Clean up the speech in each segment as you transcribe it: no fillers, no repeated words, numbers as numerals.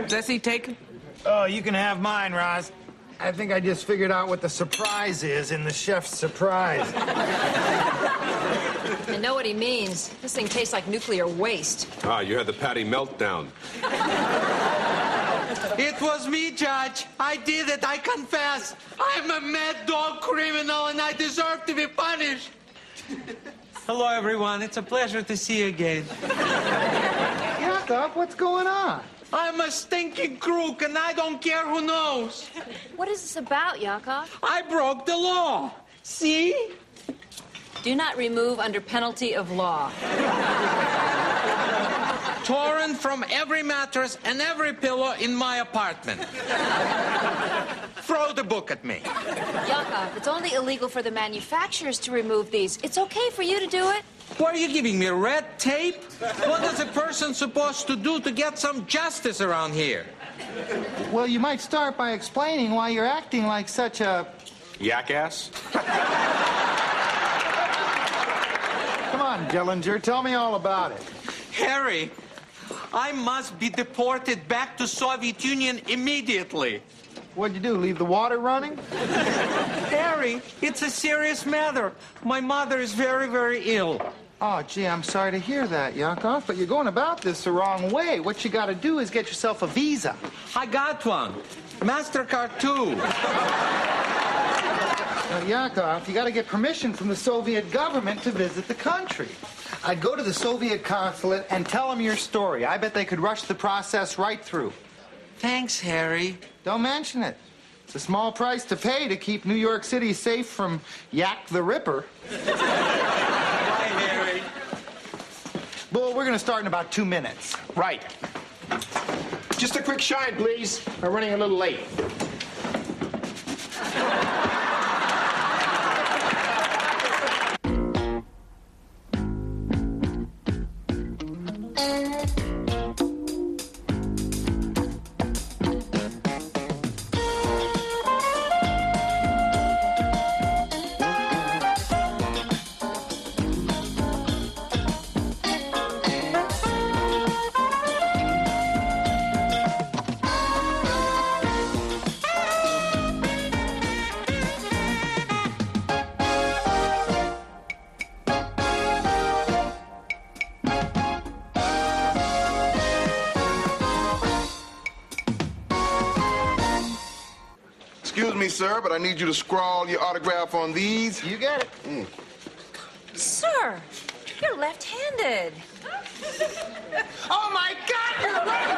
Jesse, taken? Oh, you can have mine, Roz. I think I just figured out what the surprise is in the chef's surprise. I know what he means. This thing tastes like nuclear waste. Ah, you had the Patty meltdown. It was me, Judge. I did it. I confess. I'm a mad dog criminal, and I deserve to be punished. Hello, everyone. It's a pleasure to see you again. Yakov, what's going on? I'm a stinking crook, and I don't care who knows. What is this about, Yakov? I broke the law. See? Do not remove under penalty of law. Torn from every mattress and every pillow in my apartment. Throw the book at me. Yakov, it's only illegal for the manufacturers to remove these. It's okay for you to do it. What are you giving me, red tape? What is a person supposed to do to get some justice around here? Well, you might start by explaining why you're acting like such a... Jackass? Come on, Dillinger, tell me all about it. Harry, I must be deported back to Soviet Union immediately. What'd you do, leave the water running? Harry, it's a serious matter. My mother is very, very ill. Oh, gee, I'm sorry to hear that, Yakov, but you're going about this the wrong way. What you got to do is get yourself a visa. I got one. MasterCard, too. Now, Yakov, you got to get permission from the Soviet government to visit the country. I'd go to the Soviet consulate and tell them your story. I bet they could rush the process right through. Thanks, Harry. Don't mention it. It's a small price to pay to keep New York City safe from Yak the Ripper. Bye, Harry. Bull, we're going to start in about 2 minutes. Right. Just a quick shine, please. We're running a little late. Excuse me, sir, but I need you to scrawl your autograph on these. You get it. Sir, you're left-handed. Oh, my God, you're right!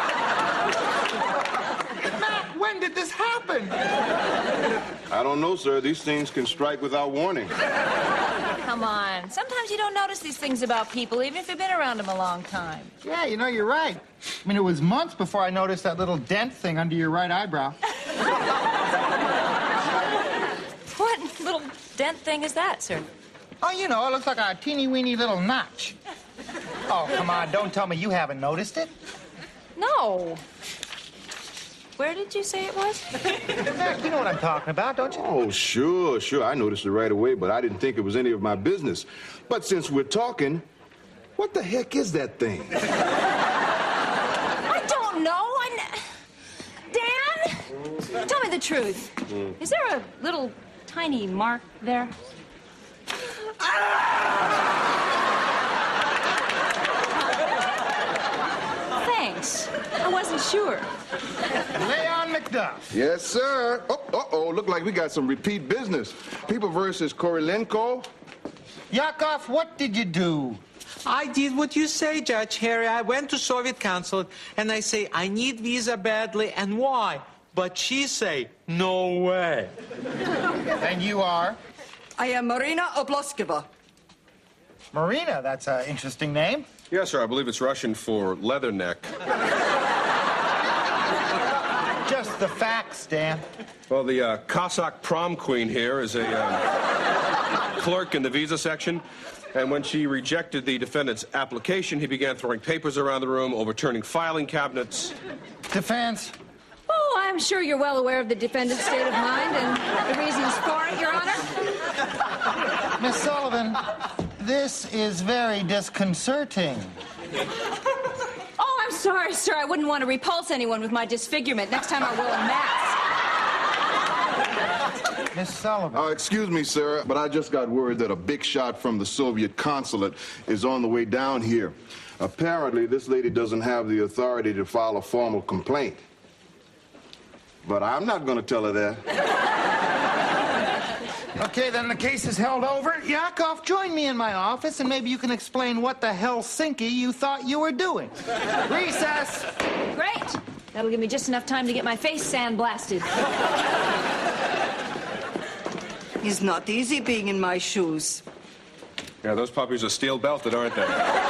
Matt, when did this happen? I don't know, sir. These things can strike without warning. Come on. Sometimes you don't notice these things about people, even if you've been around them a long time. Yeah, you know, you're right. I mean, it was months before I noticed that little dent thing under your right eyebrow. What little dent thing is that, sir? Oh, you know, it looks like a teeny-weeny little notch. Oh, come on, don't tell me you haven't noticed it. No. Where did you say it was? Mac, you know what I'm talking about, don't you? Oh, sure. I noticed it right away, but I didn't think it was any of my business. But since we're talking, what the heck is that thing? I don't know. Dan? Tell me the truth. Is there a little tiny mark there? Thanks. I wasn't sure. Leon McDuff. Yes, sir. Oh, look like we got some repeat business. People versus Korilenko. Yakov, what did you do? I did what you say, Judge Harry. I went to Soviet consulate, and I say, I need visa badly, and why? But she say, no way. And you are? I am Marina Obloskova. Marina, that's an interesting name. Yes, sir. I believe it's Russian for leatherneck. Just the facts, Dan. Well, the Cossack prom queen here is a clerk in the visa section. And when she rejected the defendant's application, he began throwing papers around the room, overturning filing cabinets. Defense. Oh, I'm sure you're well aware of the defendant's state of mind and the reasons for it, Your Honor. Miss Sullivan, this is very disconcerting. Oh, I'm sorry, sir. I wouldn't want to repulse anyone with my disfigurement. Next time I'll wear a mask. Miss Sullivan. Excuse me, sir, but I just got word that a big shot from the Soviet consulate is on the way down here. Apparently, this lady doesn't have the authority to file a formal complaint. But I'm not going to tell her that. Okay, then the case is held over. Yakov, join me in my office, and maybe you can explain what the Helsinki you thought you were doing. Recess! Great. That'll give me just enough time to get my face sandblasted. It's not easy being in my shoes. Yeah, those puppies are steel belted, aren't they?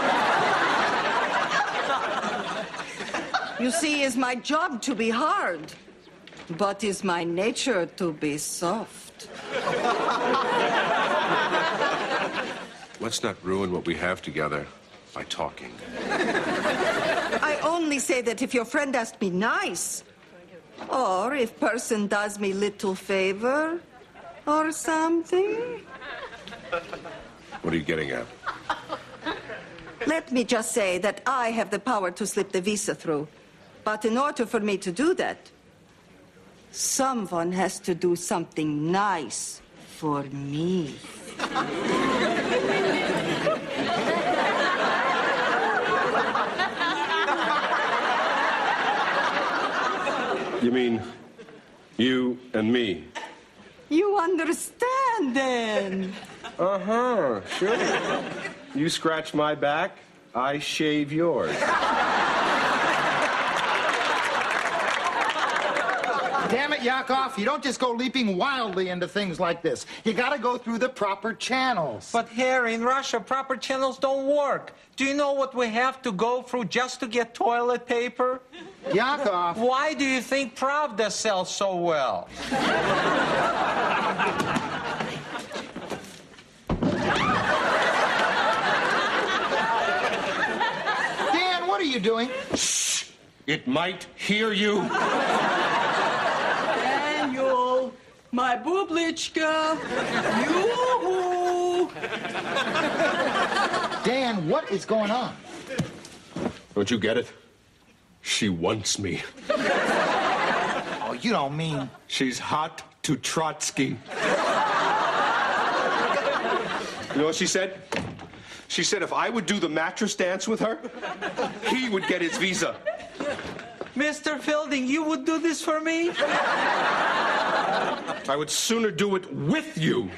You see, it's my job to be hard, but it's my nature to be soft. Let's not ruin what we have together by talking. I only say that if your friend asked me nice, or if person does me little favor, or something. What are you getting at? Let me just say that I have the power to slip the visa through. But in order for me to do that, someone has to do something nice for me. You mean you and me? You understand, then? Uh-huh, sure. You scratch my back, I shave yours. Damn it, Yakov, you don't just go leaping wildly into things like this. You gotta go through the proper channels. But Harry, in Russia, proper channels don't work. Do you know what we have to go through just to get toilet paper? Yakov. Why do you think Pravda sells so well? Dan, what are you doing? Shh! It might hear you. Daniel, my booblichka. Yoo-hoo! Dan, what is going on? Don't you get it? She wants me. Oh, you don't mean... She's hot to Trotsky. You know what she said? She said if I would do the mattress dance with her, he would get his visa. Mr. Fielding, you would do this for me? I would sooner do it with you.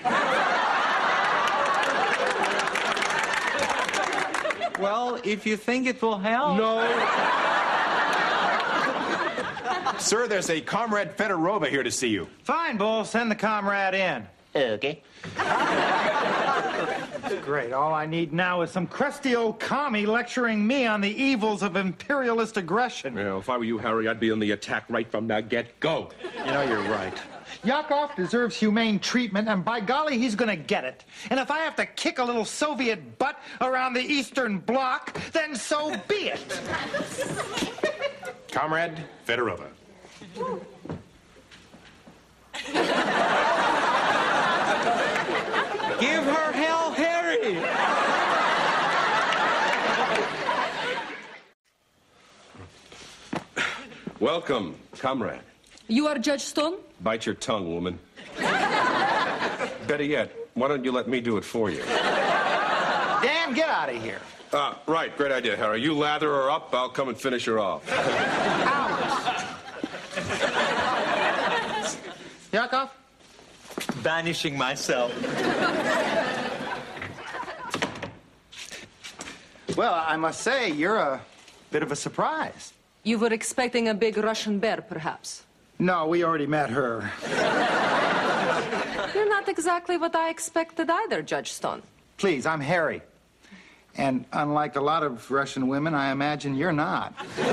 Well, if you think it will help. No. Sir, there's a Comrade Fedorova here to see you. Fine, Bull, send the comrade in. Okay. Great, all I need now is some crusty old commie lecturing me on the evils of imperialist aggression. You know, if I were you, Harry, I'd be on the attack right from the get-go. You know, you're right. Yakov deserves humane treatment, and by golly, he's gonna get it. And if I have to kick a little Soviet butt around the Eastern Bloc, then so be it. Comrade Fedorova. Give her hell, Harry! Welcome, comrade. You are Judge Stone? Bite your tongue, woman. Better yet, why don't you let me do it for you? Dan, get out of here. Right, great idea, Harry. You lather her up, I'll come and finish her off. Yakov? Vanishing myself. Well, I must say, you're a bit of a surprise. You were expecting a big Russian bear, perhaps? No, we already met her. You're not exactly what I expected either, Judge Stone. Please, I'm Harry. And unlike a lot of Russian women, I imagine you're not.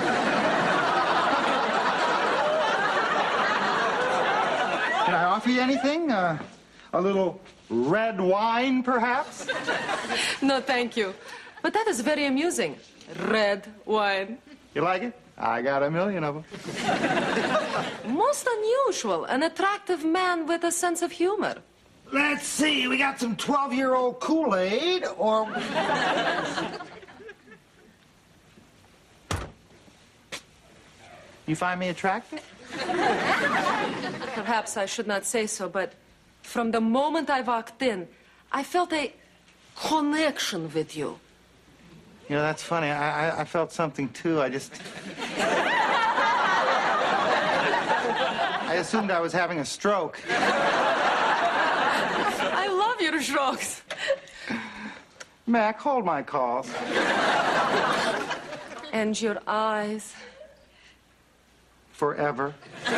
Can I offer you anything? A little red wine, perhaps? No, thank you. But that is very amusing. Red wine. You like it? I got a million of them. Most unusual. An attractive man with a sense of humor. Let's see. We got some 12-year-old Kool-Aid, or... You find me attractive? Perhaps I should not say so, but from the moment I walked in, I felt a connection with you. You know, that's funny. I felt something, too. I assumed I was having a stroke. I love your strokes. Mac, hold my calls. And your eyes. Forever.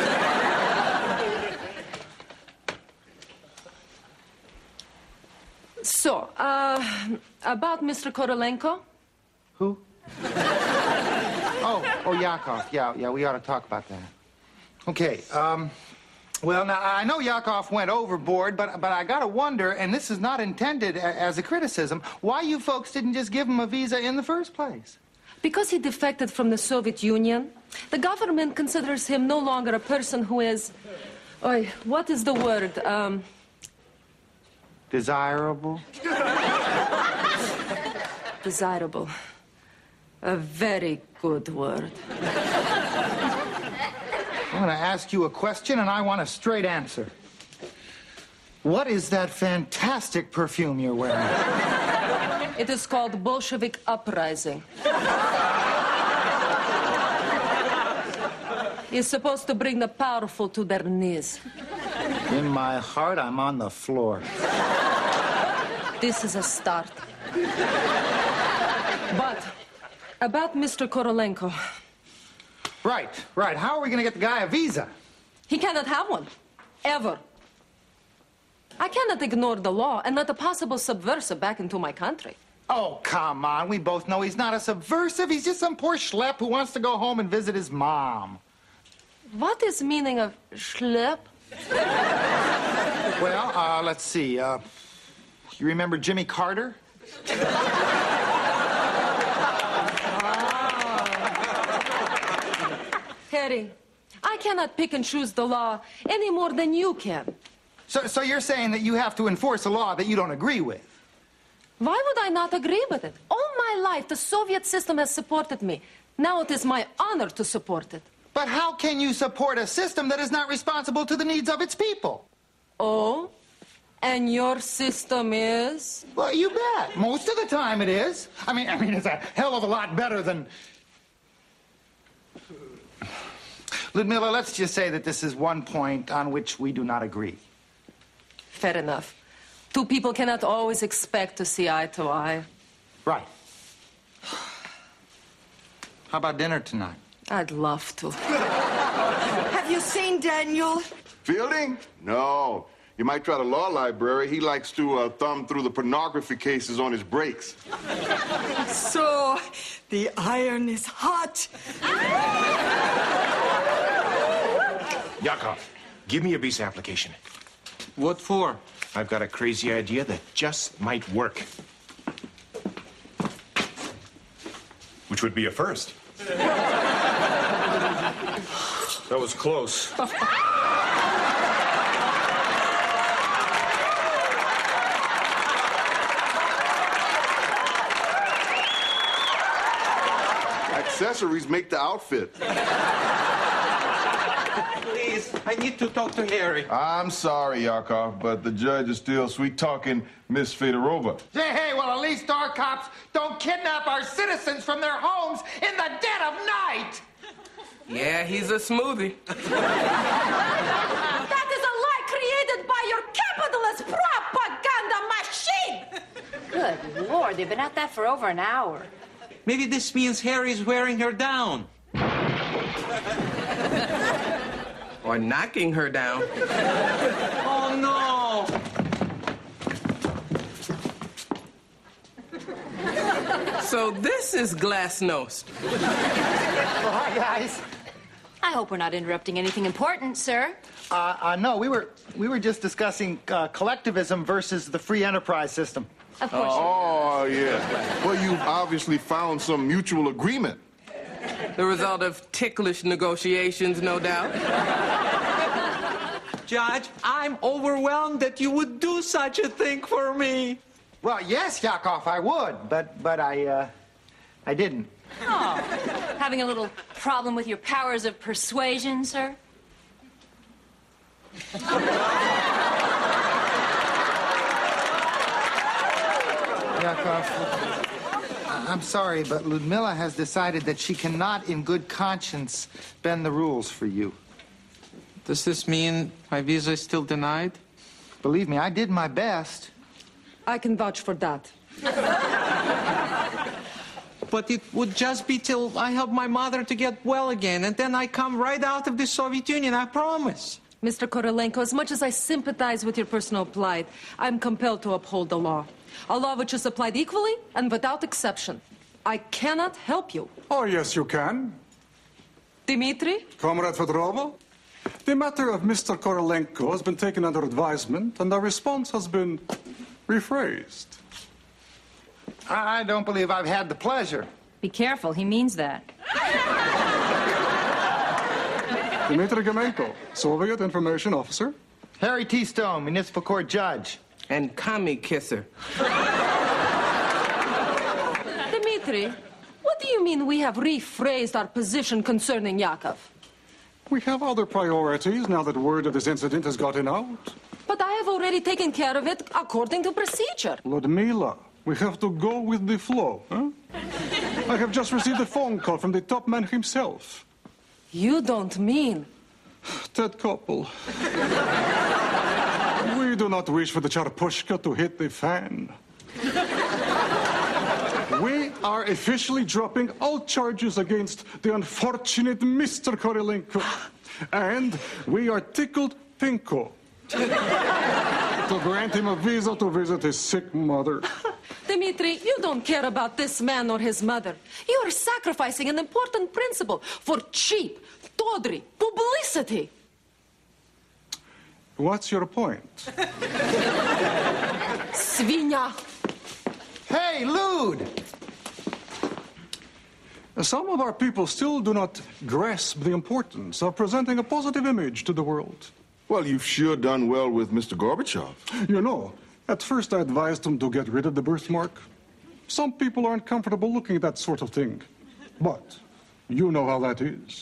So, about Mr. Korolenko? Who? Oh, Yakov. Yeah, we ought to talk about that. Okay, well, now, I know Yakov went overboard, but I gotta wonder, and this is not intended as a criticism, why you folks didn't just give him a visa in the first place? Because he defected from the Soviet Union, the government considers him no longer a person who is... what is the word? Desirable? Desirable. A very good word. I'm going to ask you a question, and I want a straight answer. What is that fantastic perfume you're wearing? It is called Bolshevik Uprising. It's supposed to bring the powerful to their knees. In my heart, I'm on the floor. This is a start. But about Mr. Korolenko. Right. How are we going to get the guy a visa? He cannot have one. Ever. I cannot ignore the law and let a possible subversive back into my country. Oh, come on. We both know he's not a subversive. He's just some poor schlep who wants to go home and visit his mom. What is meaning of schlep? Well, let's see. You remember Jimmy Carter? Harry, I cannot pick and choose the law any more than you can. So you're saying that you have to enforce a law that you don't agree with? Why would I not agree with it? All my life, the Soviet system has supported me. Now it is my honor to support it. But how can you support a system that is not responsible to the needs of its people? Oh? And your system is? Well, you bet. Most of the time it is. I mean, it's a hell of a lot better than... Ludmilla, let's just say that this is one point on which we do not agree. Fair enough. Two people cannot always expect to see eye to eye. Right. How about dinner tonight? I'd love to. Have you seen Daniel? Fielding? No. You might try the law library. He likes to thumb through the pornography cases on his breaks. So, the iron is hot. Yakov, give me your visa application. What for? I've got a crazy idea that just might work. Which would be a first. That was close. Accessories make the outfit. Please, I need to talk to Harry. I'm sorry, Yakov, but the judge is still sweet-talking Miss Fedorova. Hey, well, at least our cops don't kidnap our citizens from their homes in the dead of night! Yeah, he's a smoothie. That is a lie created by your capitalist propaganda machine! Good Lord, they've been at that for over an hour. Maybe this means Harry's wearing her down. Or knocking her down. Oh, no! So this is Glasnost. Well, hi, guys. I hope we're not interrupting anything important, sir. No, we were just discussing collectivism versus the free enterprise system. Of course. Oh, yeah. Well, you've obviously found some mutual agreement. The result of ticklish negotiations, no doubt. Judge, I'm overwhelmed that you would do such a thing for me. Well, yes, Yakov, I would, but I didn't. Oh, having a little problem with your powers of persuasion, sir? Yakov, I'm sorry, but Ludmilla has decided that she cannot, in good conscience, bend the rules for you. Does this mean my visa is still denied? Believe me, I did my best. I can vouch for that. But it would just be till I help my mother to get well again, and then I come right out of the Soviet Union, I promise. Mr. Korolenko, as much as I sympathize with your personal plight, I'm compelled to uphold the law. A law which is applied equally and without exception. I cannot help you. Oh, yes, you can. Dmitri? Comrade Fedorova, the matter of Mr. Korolenko has been taken under advisement, and the response has been rephrased. I don't believe I've had the pleasure. Be careful, he means that. Dmitry Gemenko, Soviet Information Officer. Harry T. Stone, Municipal Court Judge. And commie kisser. Dmitri, what do you mean we have rephrased our position concerning Yakov? We have other priorities now that word of this incident has gotten out. But I have already taken care of it according to procedure. Ludmila, we have to go with the flow, huh? I have just received a phone call from the top man himself. You don't mean... Ted Koppel. We do not wish for the Charpushka to hit the fan. We are officially dropping all charges against the unfortunate Mr. Korolenko. And we are tickled pinko to grant him a visa to visit his sick mother. Dmitri, you don't care about this man or his mother. You are sacrificing an important principle for cheap, tawdry publicity. What's your point? Svinya. Hey, Lud! Some of our people still do not grasp the importance of presenting a positive image to the world. Well, you've sure done well with Mr. Gorbachev. You know, at first I advised him to get rid of the birthmark. Some people aren't comfortable looking at that sort of thing. But you know how that is.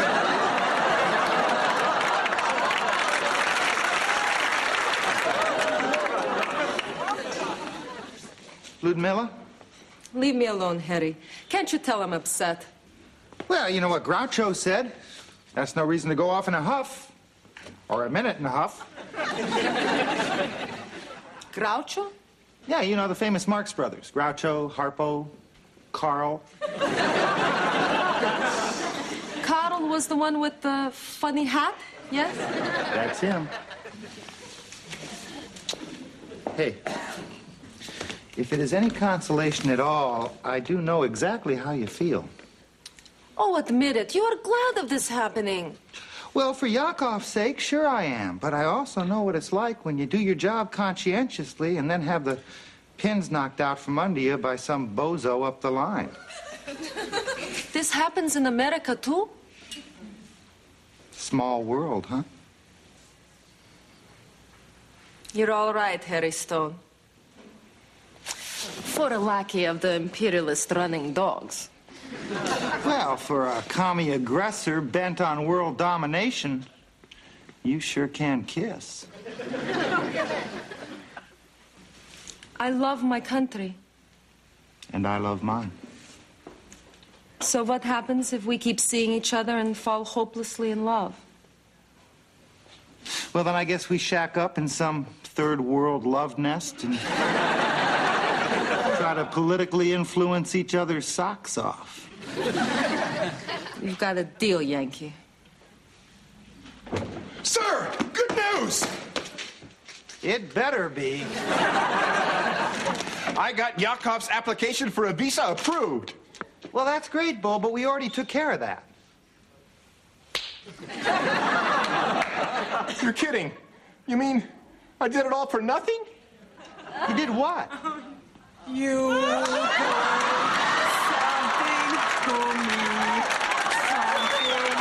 Ludmilla? Leave me alone, Harry. Can't you tell I'm upset? Well, you know what Groucho said. That's no reason to go off in a huff. Or a minute in a huff. Groucho? Yeah, you know the famous Marx Brothers. Groucho, Harpo, Carl. Carl was the one with the funny hat, yes? That's him. Hey, if it is any consolation at all, I do know exactly how you feel. Oh, admit it. You are glad of this happening. Well, for Yakov's sake, sure I am. But I also know what it's like when you do your job conscientiously and then have the pins knocked out from under you by some bozo up the line. This happens in America, too? Small world, huh? You're all right, Harry Stone. For a lackey of the imperialist running dogs. Well, for a commie aggressor bent on world domination, you sure can kiss. I love my country. And I love mine. So what happens if we keep seeing each other and fall hopelessly in love? Well, then I guess we shack up in some third world love nest and try to politically influence each other's socks off. You've got a deal, Yankee. Sir, good news! It better be. I got Yakov's application for a visa approved. Well, that's great, Bo, but we already took care of that. You're kidding. You mean I did it all for nothing? You did what? You something to me, something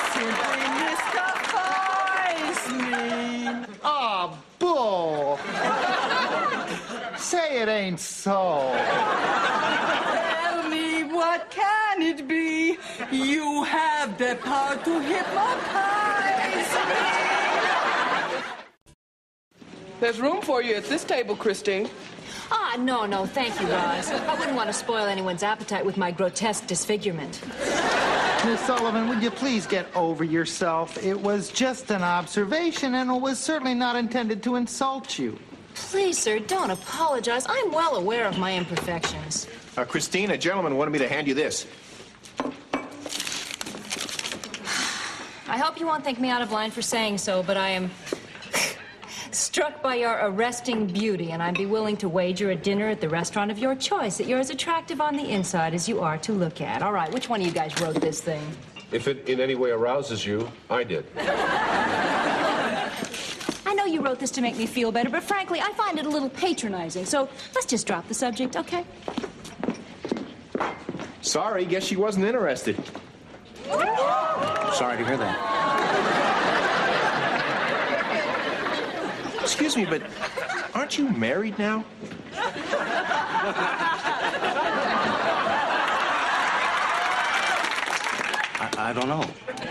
that simply mystifies me. Oh, Bull. Say it ain't so. Tell me, what can You have the power to hypnotize me. There's room for you at this table, Christine. Ah, no, thank you, Roz. I wouldn't want to spoil anyone's appetite with my grotesque disfigurement. Miss Sullivan, would you please get over yourself? It was just an observation, and it was certainly not intended to insult you. Please, sir, don't apologize. I'm well aware of my imperfections. Christine, a gentleman wanted me to hand you this. I hope you won't think me out of line for saying so, but I am struck by your arresting beauty, and I'd be willing to wager a dinner at the restaurant of your choice that you're as attractive on the inside as you are to look at. All right, which one of you guys wrote this thing? If it in any way arouses you, I did. I know you wrote this to make me feel better, but frankly, I find it a little patronizing. So let's just drop the subject, okay? Sorry, guess she wasn't interested. Sorry to hear that. Excuse me, but aren't you married now? I don't know.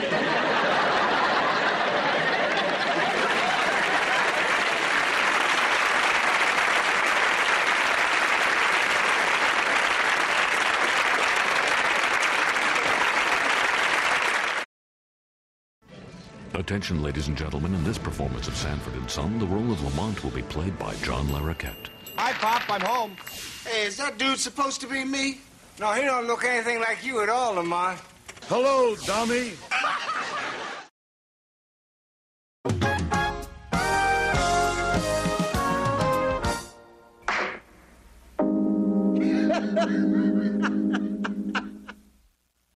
Attention, ladies and gentlemen, in this performance of Sanford and Son, the role of Lamont will be played by John Larroquette. Hi, Pop, I'm home. Hey, is that dude supposed to be me? No, he don't look anything like you at all, Lamont. Hello, dummy.